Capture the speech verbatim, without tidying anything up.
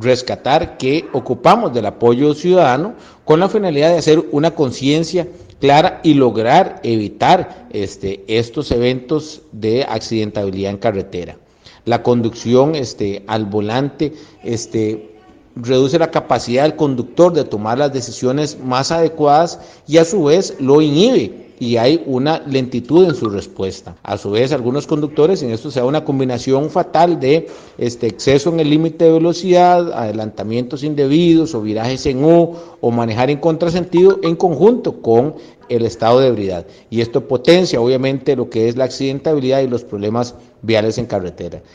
rescatar que ocupamos del apoyo ciudadano con la finalidad de hacer una conciencia clara y lograr evitar este, estos eventos de accidentabilidad en carretera. La conducción este, al volante este, reduce la capacidad del conductor de tomar las decisiones más adecuadas y a su vez lo inhibe y hay una lentitud en su respuesta. A su vez, algunos conductores, en esto se da una combinación fatal de este, exceso en el límite de velocidad, adelantamientos indebidos o virajes en U o manejar en contrasentido en conjunto con el estado de ebriedad. Y esto potencia obviamente lo que es la accidentabilidad y los problemas viales en carretera.